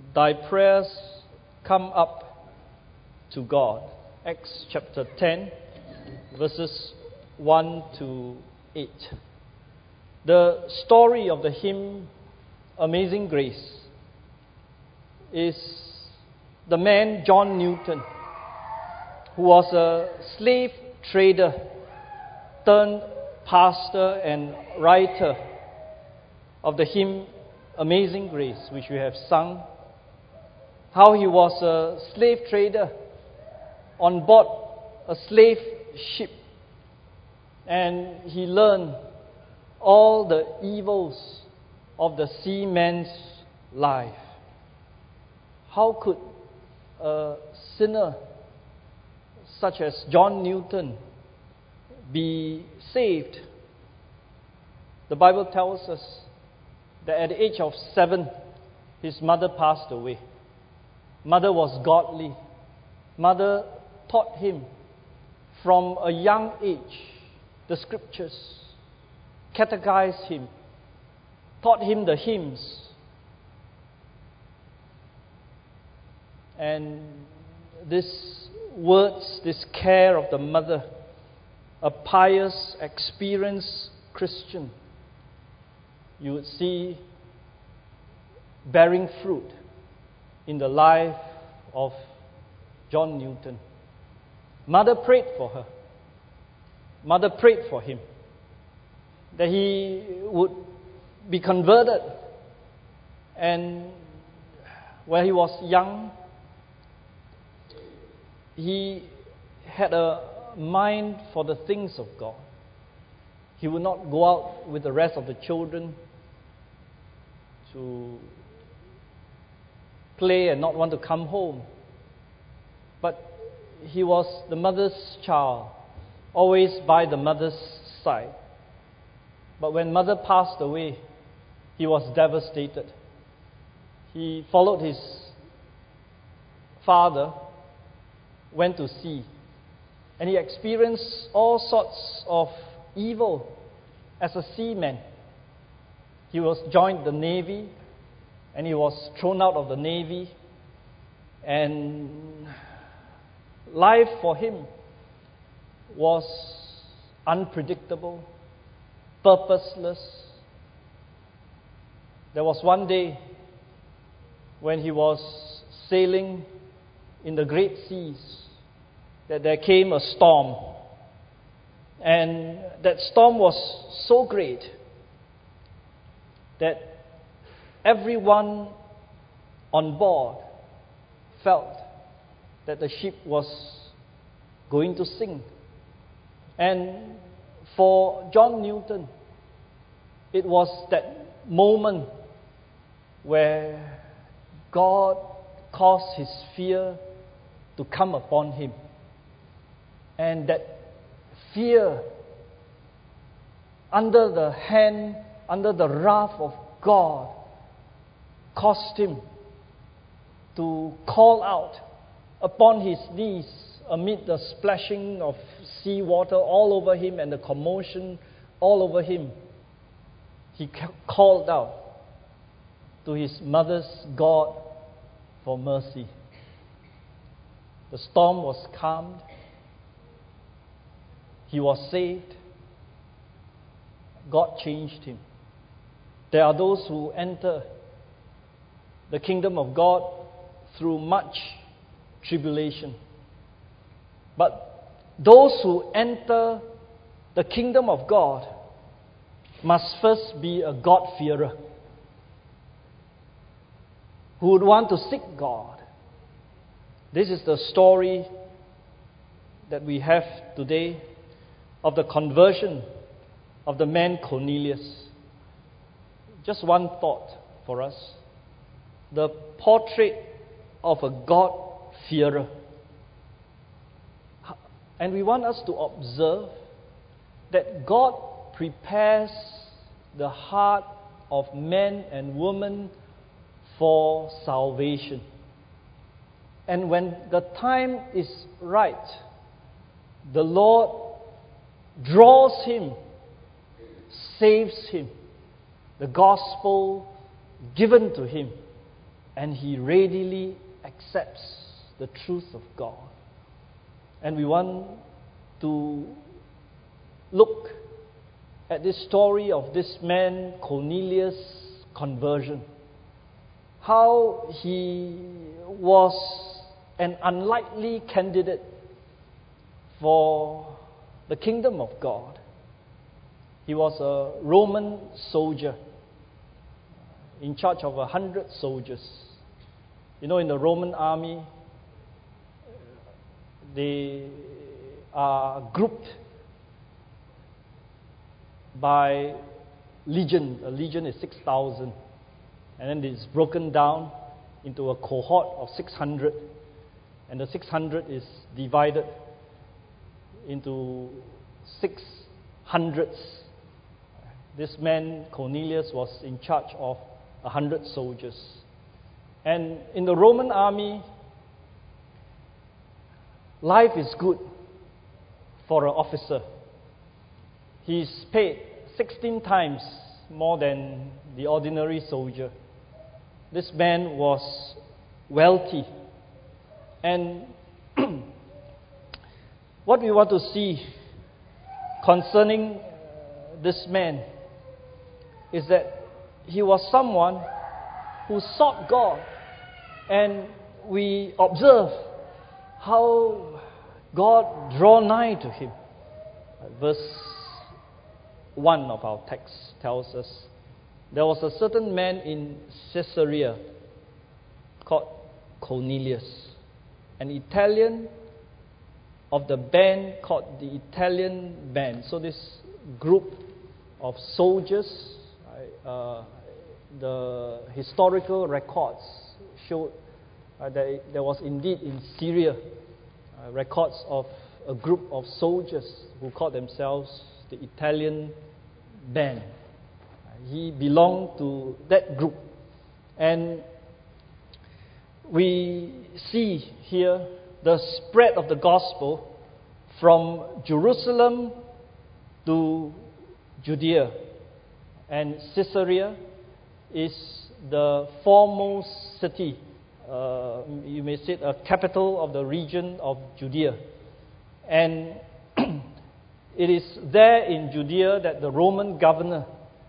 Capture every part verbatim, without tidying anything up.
thy prayers come up to God. Acts chapter ten, verses one to eight. The story of the hymn Amazing Grace is the man John Newton, who was a slave trader turned pastor and writer of the hymn Amazing Grace, which we have sung. How he was a slave trader on board a slave ship, and he learned all the evils of the seaman's life. How could a sinner such as John Newton be saved? The Bible tells us that at the age of seven, his mother passed away. Mother was godly. Mother taught him from a young age the scriptures, catechized him, taught him the hymns. And these words, this care of the mother, a pious, experienced Christian, you would see bearing fruit in the life of John Newton. Mother prayed for her. Mother prayed for him that he would be converted. And when he was young, he had a mind for the things of God. He would not go out with the rest of the children to play and not want to come home. But he was the mother's child, always by the mother's side. But when mother passed away, he was devastated. He followed his father, went to sea, and he experienced all sorts of evil as a seaman. He was joined the navy, and he was thrown out of the navy, and life for him was unpredictable, purposeless. There was one day when he was sailing in the great seas that there came a storm. And that storm was so great that everyone on board felt that the ship was going to sink. And for John Newton, it was that moment where God caused his fear to come upon him. And that fear, under the hand, under the wrath of God, caused him to call out upon his knees amid the splashing of sea water all over him and the commotion all over him. He called out to his mother's God for mercy. The storm was calmed. He was saved. God changed him. There are those who enter the kingdom of God through much tribulation. But those who enter the kingdom of God must first be a God-fearer, who would want to seek God. This is the story that we have today of the conversion of the man Cornelius. Just one thought for us. The portrait of a God-fearer. And we want us to observe that God prepares the heart of men and women for salvation. And when the time is right, the Lord draws him, saves him. The gospel given to him and he readily accepts the truth of God. And we want to look at this story of this man Cornelius' conversion. How he was an unlikely candidate for the kingdom of God. He was a Roman soldier in charge of a hundred soldiers. You know, in the Roman army, they are grouped by legion. A legion is six thousand. And then it's broken down into a cohort of six hundred. And the six hundred is divided into six hundreds. This man, Cornelius, was in charge of a hundred soldiers. And in the Roman army, life is good for an officer. He's paid sixteen times more than the ordinary soldier. This man was wealthy. And what we want to see concerning this man is that he was someone who sought God. And we observe how God drew nigh to him. Verse one of our text tells us, there was a certain man in Caesarea called Cornelius, an Italian of the band called the Italian band. So this group of soldiers, uh, the historical records showed uh, that there was indeed in Syria uh, records of a group of soldiers who called themselves the Italian band. He belonged to that group. And we see here the spread of the gospel from Jerusalem to Judea. And Caesarea is the foremost city, uh, you may say a capital of the region of Judea. And it is there in Judea that the Roman governor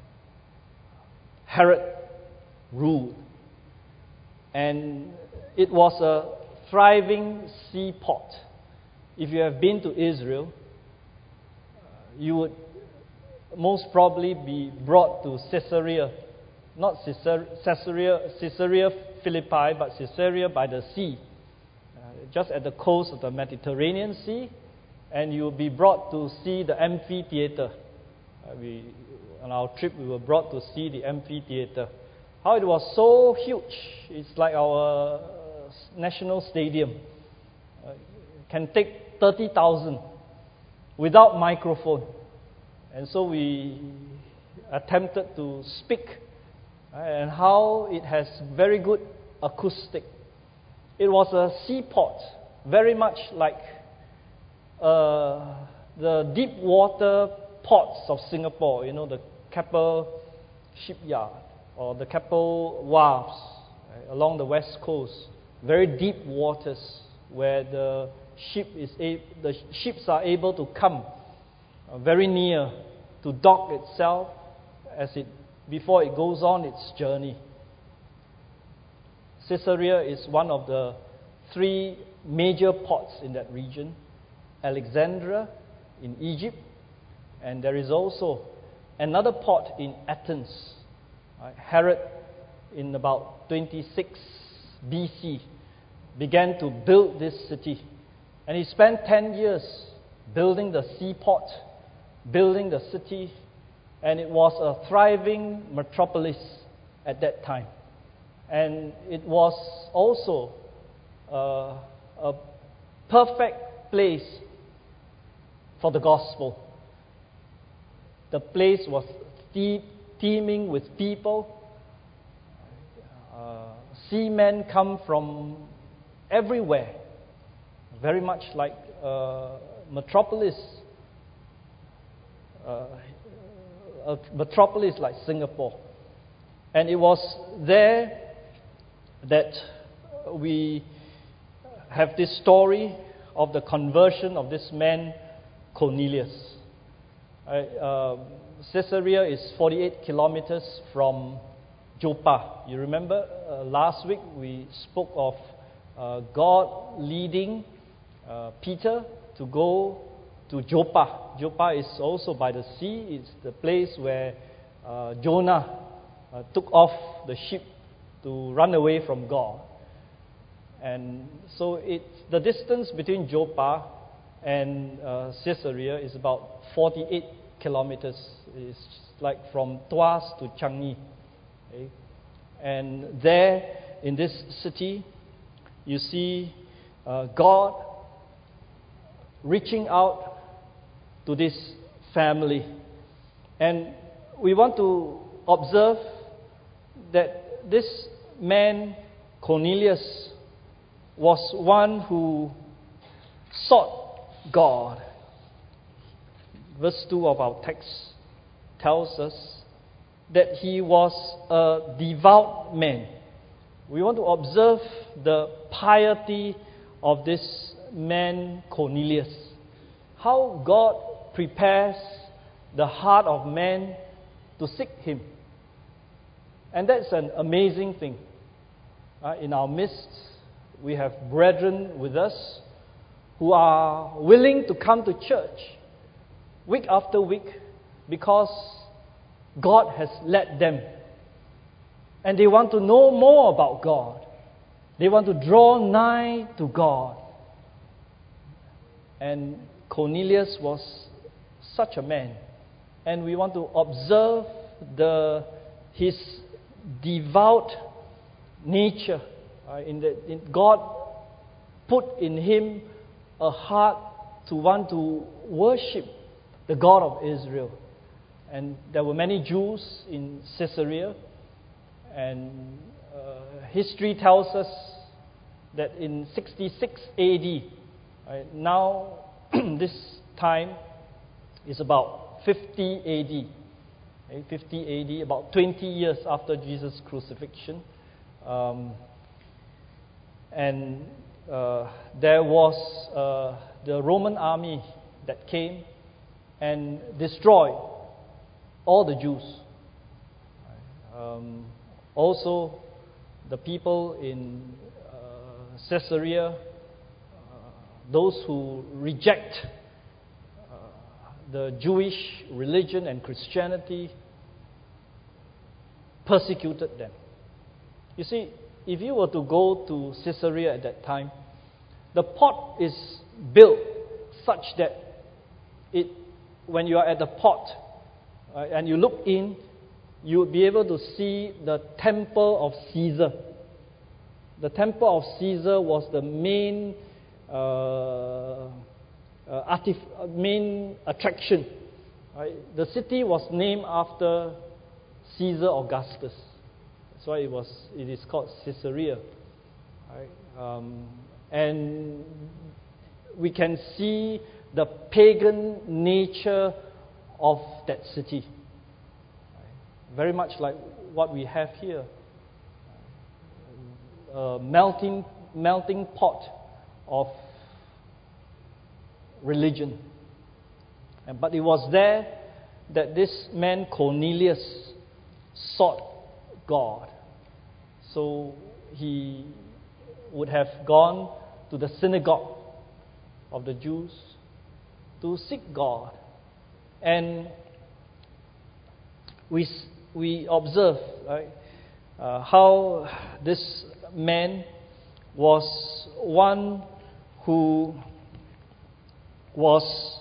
Herod ruled. And it was a thriving seaport. If you have been to Israel, you would most probably be brought to Caesarea, not Caesarea, Caesarea Philippi, but Caesarea by the sea, uh, just at the coast of the Mediterranean Sea, and you will be brought to see the amphitheater. Uh, we, on our trip, we were brought to see the amphitheater. How it was so huge! It's like our uh, national stadium. Uh, can take thirty thousand without microphone. And so we attempted to speak, uh, and how it has very good acoustic. It was a seaport, very much like uh, the deep water ports of Singapore, you know, the Keppel shipyard or the Keppel wharves, right, along the west coast. Very deep waters where the ship is a- the ships are able to come uh, very near to dock itself as it before it goes on its journey. Caesarea is one of the three major ports in that region. Alexandria in Egypt, and there is also another port in Athens. Right? Herod, in about twenty-six B C, began to build this city, and he spent ten years building the seaport, building the city, and it was a thriving metropolis at that time. And it was also uh, a perfect place for the gospel. The place was te- teeming with people. Uh, seamen come from everywhere, very much like uh, metropolis, uh, a metropolis like Singapore. And it was there that we have this story of the conversion of this man Cornelius. Right? Uh, Caesarea is forty-eight kilometers from Joppa. You remember uh, last week we spoke of uh, God leading uh, Peter to go to Joppa. Joppa is also by the sea. It's the place where uh, Jonah uh, took off the ship to run away from God. And so it's the distance between Joppa and uh, Caesarea is about forty-eight kilometers. It's like from Tuas to Changi. Okay? And there in this city, you see uh, God reaching out to this family. And we want to observe that this man, Cornelius, was one who sought God. Verse two of our text tells us that he was a devout man. We want to observe the piety of this man Cornelius. How God prepares the heart of man to seek him. And that's an amazing thing. Uh, in our midst, we have brethren with us who are willing to come to church week after week because God has led them. And they want to know more about God. They want to draw nigh to God. And Cornelius was such a man. And we want to observe the his devout nature. Uh, in the, in God put in him a heart to want to worship the God of Israel. And there were many Jews in Caesarea. And uh, history tells us that in sixty-six A D, right, now this time is about fifty A D. Okay, fifty A D, about twenty years after Jesus' crucifixion. Um, and uh, there was uh, the Roman army that came and destroyed all the Jews. Um, also, the people in uh, Caesarea, uh, those who reject uh, the Jewish religion and Christianity, persecuted them. You see, if you were to go to Caesarea at that time, the port is built such that it, when you are at the port uh, and you look in, you would be able to see the temple of Caesar. The temple of Caesar was the main uh, uh, artif- main attraction. Right? The city was named after Caesar Augustus. That's why it was. It is called Caesarea. Right? Um, and we can see the pagan nature of that city. Very much like what we have here. A melting, melting pot of religion. And, but it was there that this man Cornelius sought God. So he would have gone to the synagogue of the Jews to seek God. And we we observe, right, uh, how this man was one who was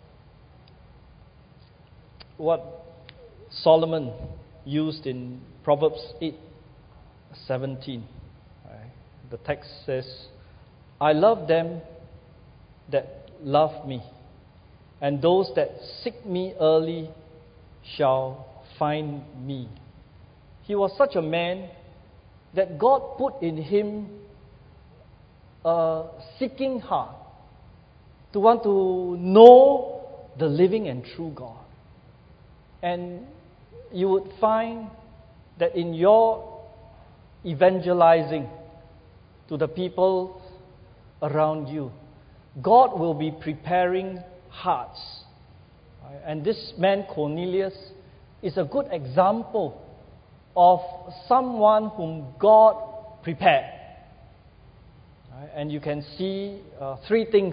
what Solomon used in Proverbs eight seventeen. Right? The text says, "I love them that love me, and those that seek me early shall find me." He was such a man that God put in him a seeking heart to want to know the living and true God. And you would find that in your evangelizing, to the people around you. God will be preparing hearts. And this man, Cornelius, is a good example of someone whom God prepared. And you can see uh, three things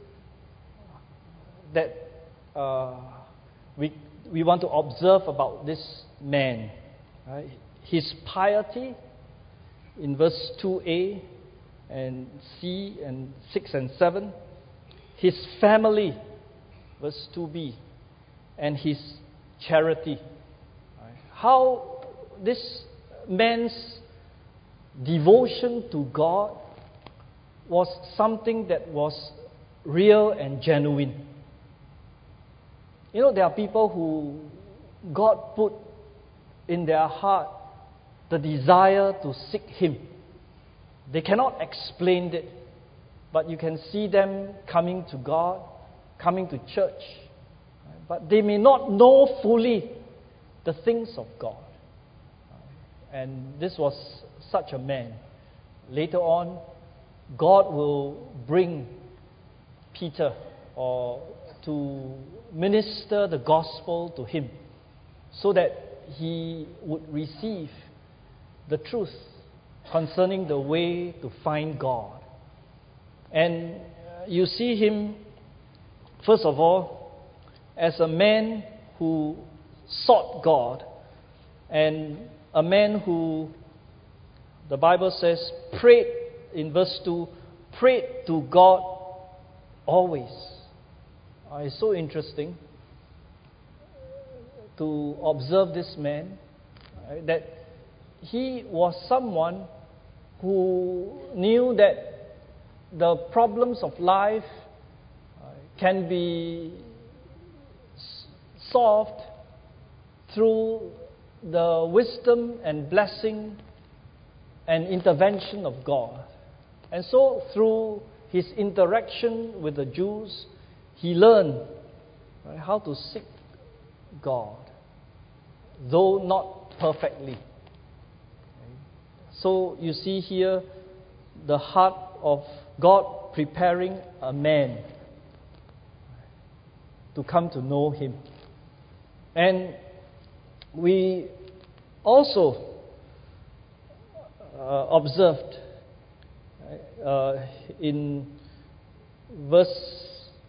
that uh, we, we want to observe about this man. Right? His piety in verse two a and C and six and seven. His family, verse two b, and his charity. Right? How this man's devotion to God was something that was real and genuine. You know, there are people who God put in their heart the desire to seek Him. They cannot explain it, but you can see them coming to God, coming to church, but they may not know fully the things of God. And this was such a man. Later on, God will bring Peter or to minister the gospel to him so that he would receive the truth concerning the way to find God. And you see him, first of all, as a man who sought God, and a man who, the Bible says, prayed, in verse two, prayed to God always. Uh, it's so interesting to observe this man, uh, that he was someone who knew that the problems of life uh, can be s- solved through the wisdom and blessing and intervention of God. And so through his interaction with the Jews, he learned, right, how to seek God, though not perfectly. So you see here the heart of God preparing a man to come to know Him. And we also uh, observed uh, in verse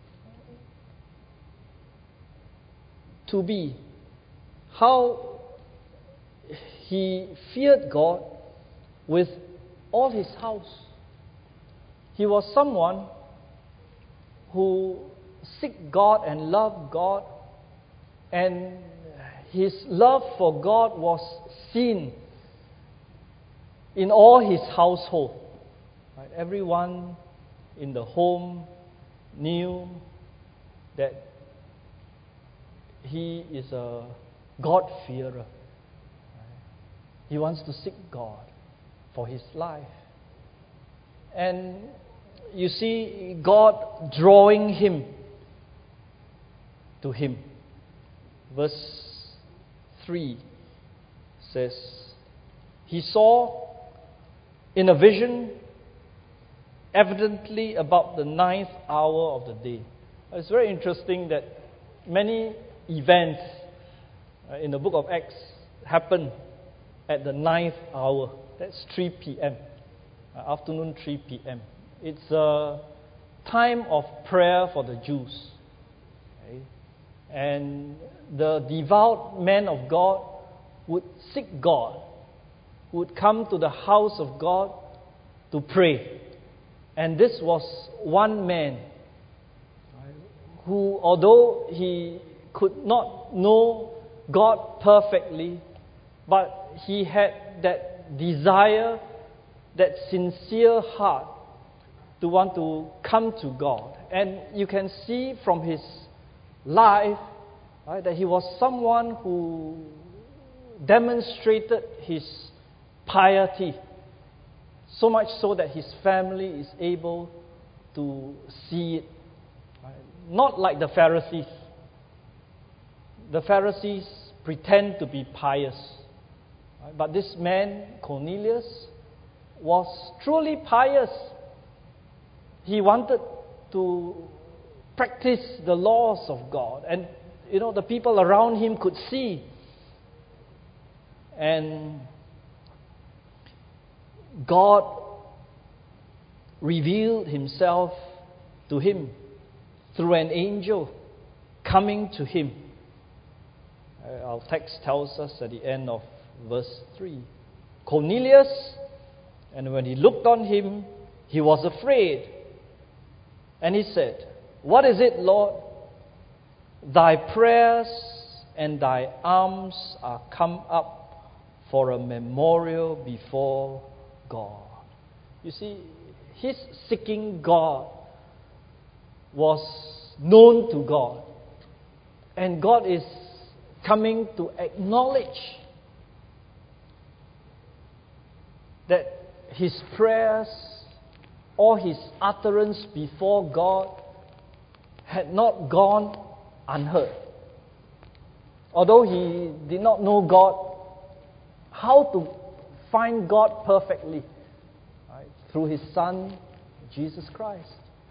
two b how he feared God with all his house. He was someone who seek God and loved God, and his love for God was seen in all his household. Right? Everyone in the home knew that he is a God-fearer. He wants to seek God for his life. And you see God drawing him to Him. Verse three says, he saw in a vision evidently about the ninth hour of the day. It's very interesting that many events uh, in the book of Acts happen at the ninth hour. That's three p.m. Uh, afternoon three p.m. It's a time of prayer for the Jews. Okay? And the devout men of God would seek God, would come to the house of God to pray. And this was one man who, although he could not know God perfectly, but he had that desire, that sincere heart to want to come to God. And you can see from his life, right, that he was someone who demonstrated his piety, so much so that his family is able to see it. Right? Not like the Pharisees. The Pharisees pretend to be pious. Right? But this man, Cornelius, was truly pious. He wanted to practice the laws of God. And, you know, the people around him could see. And God revealed himself to him through an angel coming to him. Our text tells us at the end of verse three. Cornelius, and when he looked on him, he was afraid. And he said, "What is it, Lord? Thy prayers and thy alms are come up for a memorial before God." You see, his seeking God was known to God. And God is coming to acknowledge that his prayers or his utterance before God had not gone unheard. Although he did not know God, how to find God perfectly, right, through his Son, Jesus Christ.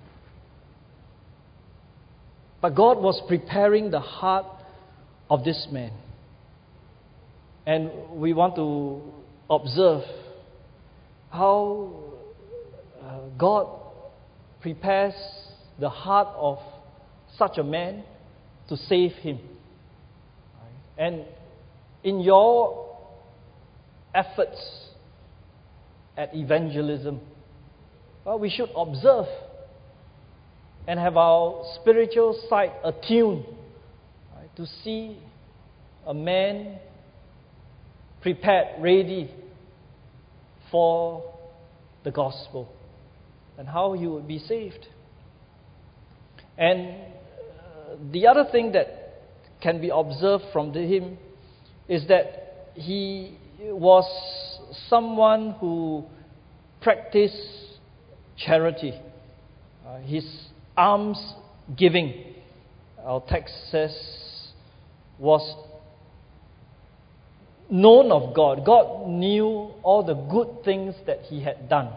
But God was preparing the heart of this man. And we want to observe how uh, God prepares the heart of such a man to save him. And in your efforts at evangelism, well, we should observe and have our spiritual sight attuned, right, to see a man prepared, ready for the gospel and how he would be saved. And uh, the other thing that can be observed from the, him is that he was someone who practiced charity. Uh, his alms giving, our text says, was known of God. God knew all the good things that he had done.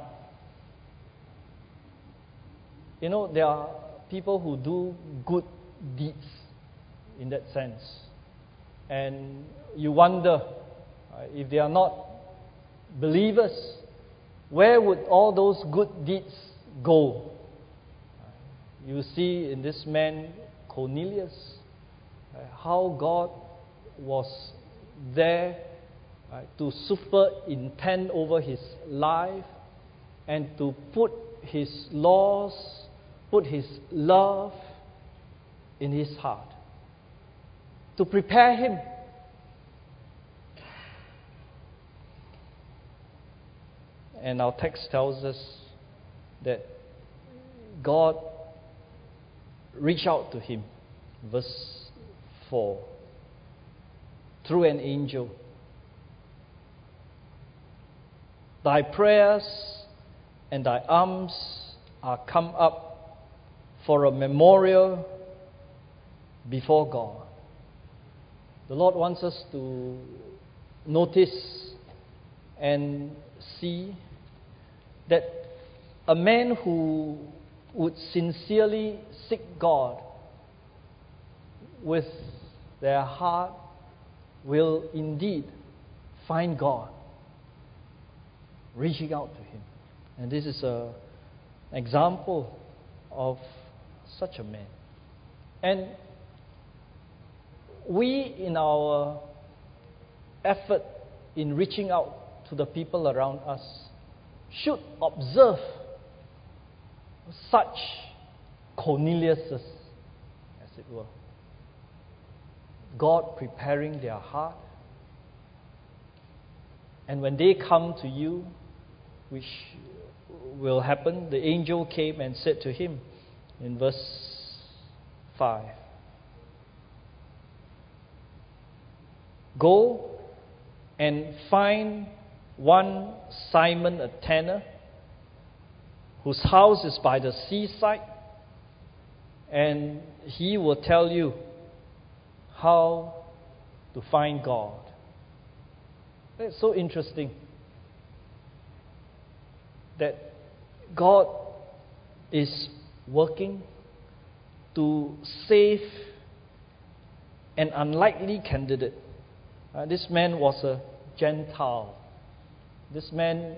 You know, there are people who do good deeds in that sense. And you wonder, uh, if they are not believers, where would all those good deeds go? You see in this man, Cornelius, uh, how God was there uh, to superintend over his life and to put his laws, put his love in his heart, to prepare him. And our text tells us that God reached out to him, verse four, through an angel. Thy prayers and thy alms are come up for a memorial before God. The Lord wants us to notice and see that a man who would sincerely seek God with their heart will indeed find God reaching out to him. And this is a, an example of such a man. And we, in our effort in reaching out to the people around us, should observe such Corneliuses, as it were. God preparing their heart. And when they come to you, which will happen, the angel came and said to him in verse five, "Go and find one Simon, a tanner, whose house is by the seaside, and he will tell you how to find God." It's so interesting. that God is working to save an unlikely candidate. Uh, this man was a Gentile. This man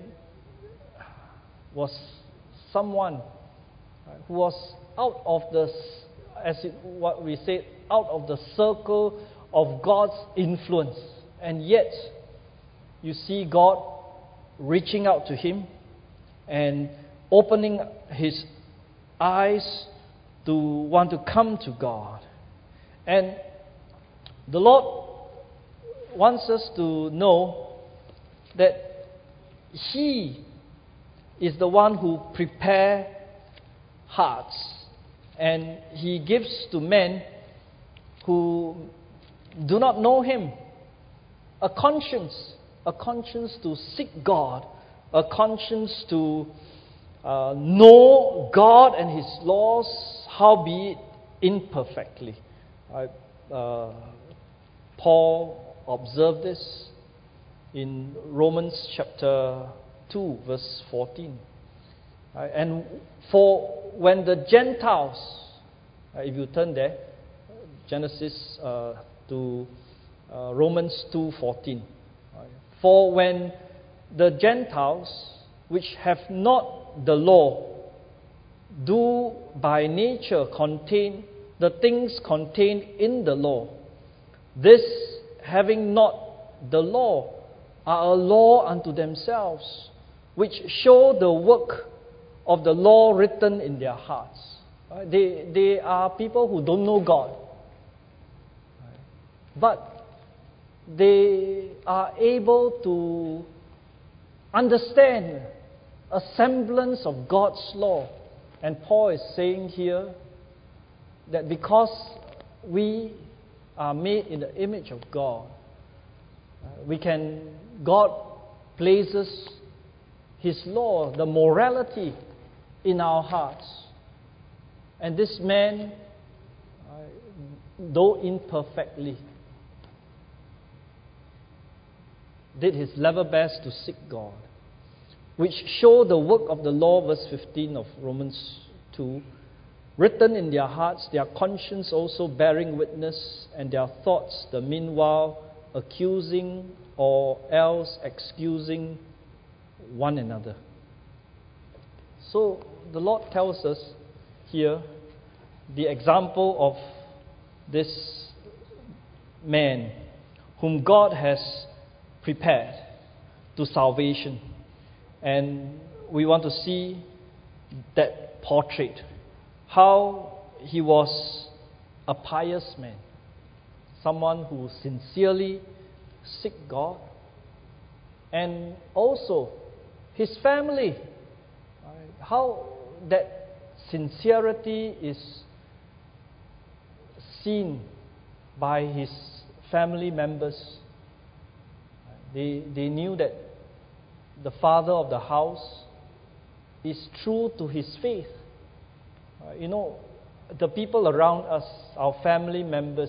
was someone who was out of the, as it, what we say, out of the circle of God's influence. And yet, you see God reaching out to him and opening his eyes to want to come to God. And the Lord wants us to know that He is the one who prepares hearts, and He gives to men who do not know Him a conscience, a conscience to seek God, a conscience to uh, know God and His laws, howbeit imperfectly. I, uh, Paul observed this in Romans chapter two, verse fourteen. Uh, and for when the Gentiles, uh, if you turn there, Genesis uh, to uh, Romans two fourteen. Uh, for when the Gentiles, which have not the law, do by nature contain the things contained in the law, this having not the law are a law unto themselves, which show the work of the law written in their hearts. Right? They, they are people who don't know God. Right? But they are able to understand a semblance of God's law. And Paul is saying here that because we are made in the image of God, uh, we can, God places His law, the morality, in our hearts. And this man, uh, though imperfectly, did his level best to seek God, which show the work of the law, verse fifteen of Romans two, written in their hearts, their conscience also bearing witness, and their thoughts the meanwhile accusing or else excusing one another. So the Lord tells us here the example of this man whom God has prepared to salvation. And we want to see that portrait. How he was a pious man. Someone who sincerely seek God. And also his family. How that sincerity is seen by his family members. They, they knew that the father of the house is true to his faith. Uh, you know, the people around us, our family members,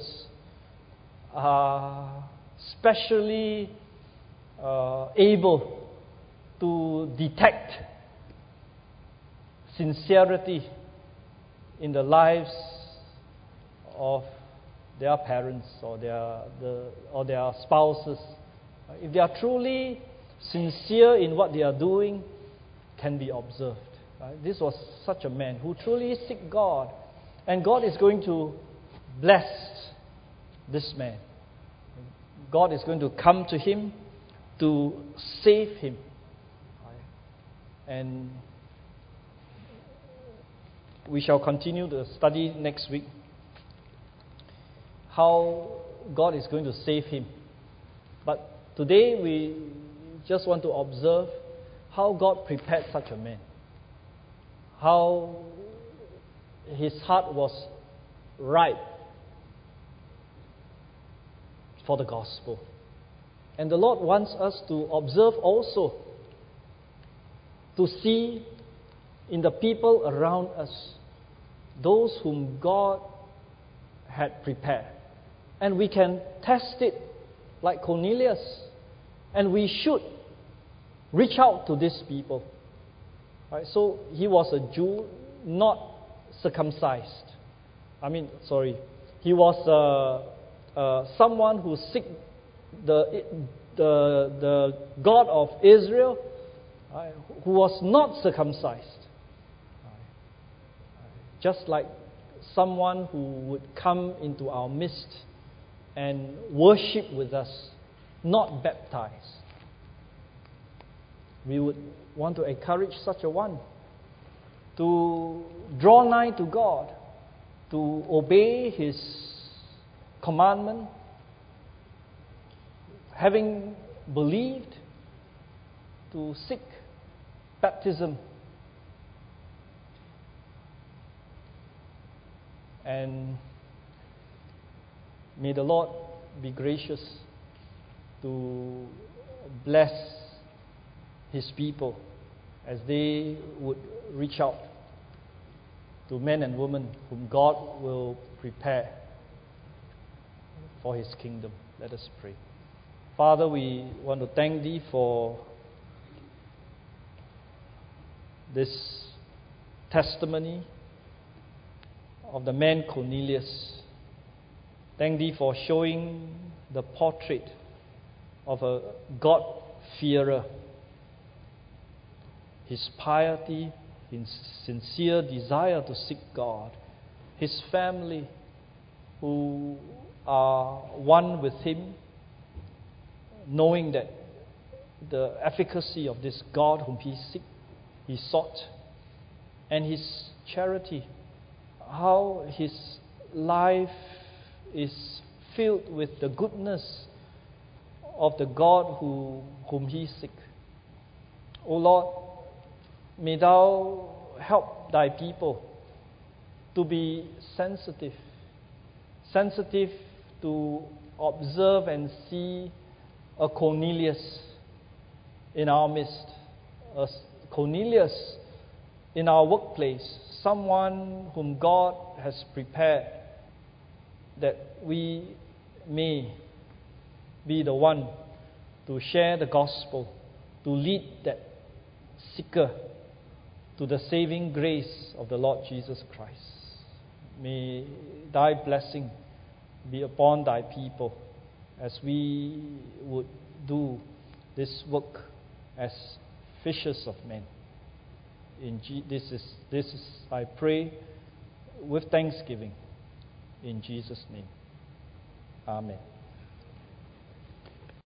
are specially uh, able to detect sincerity in the lives of their parents or their the, or their spouses. If they are truly sincere in what they are doing, can be observed. Right? This was such a man who truly seek God, and God is going to bless this man. God is going to come to him to save him. Right? And we shall continue the study next week, how God is going to save him. But today we just want to observe how God prepared such a man. How his heart was ripe for the gospel. And the Lord wants us to observe also, to see in the people around us those whom God had prepared. And we can test it like Cornelius. And we should reach out to these people. Right? So he was a Jew, not circumcised. I mean, sorry, he was uh, uh, someone who seek the the the God of Israel, right, who was not circumcised. Just like someone who would come into our midst and worship with us, not baptized. We would want to encourage such a one to draw nigh to God, to obey His commandment, having believed, to seek baptism. And may the Lord be gracious to bless His people as they would reach out to men and women whom God will prepare for His kingdom. Let us pray. Father, we want to thank Thee for this testimony of the man Cornelius. Thank Thee for showing the portrait of a God-fearer, his piety, his sincere desire to seek God, his family who are one with him, knowing that the efficacy of this God whom he seek, he sought, and his charity, how his life is filled with the goodness of the God who, whom he seeks. O Lord, may Thou help Thy people to be sensitive, sensitive to observe and see a Cornelius in our midst, a Cornelius in our workplace, someone whom God has prepared, that we may be the one to share the gospel, to lead that seeker to the saving grace of the Lord Jesus Christ. May Thy blessing be upon Thy people as we would do this work as fishers of men. In G- this is this is I pray with thanksgiving in Jesus' name. Amen.